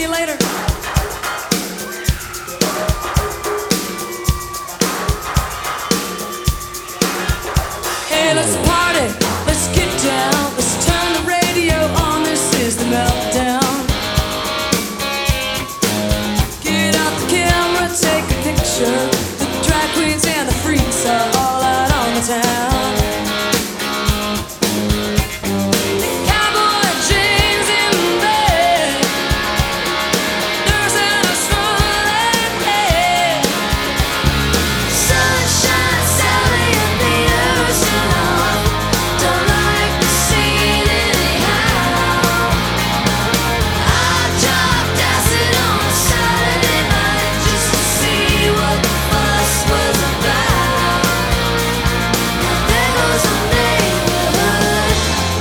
you later. Hey, let's party, let's get down, let's turn the radio on, this is the meltdown. Get out the camera, take a picture, the drag queens and the freaks are all out on the town. The cowboy jeans in bed, nursing a swollen head. Sunshine Sally and the ocean, don't like the scene anyhow. I dropped acid on a Saturday night just to see what the fuss was about. There goes the neighborhood.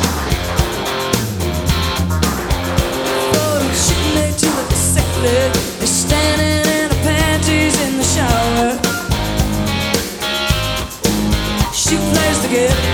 Photo she made to look sickly. They're standing in her panties in the shower. She plays the guitar.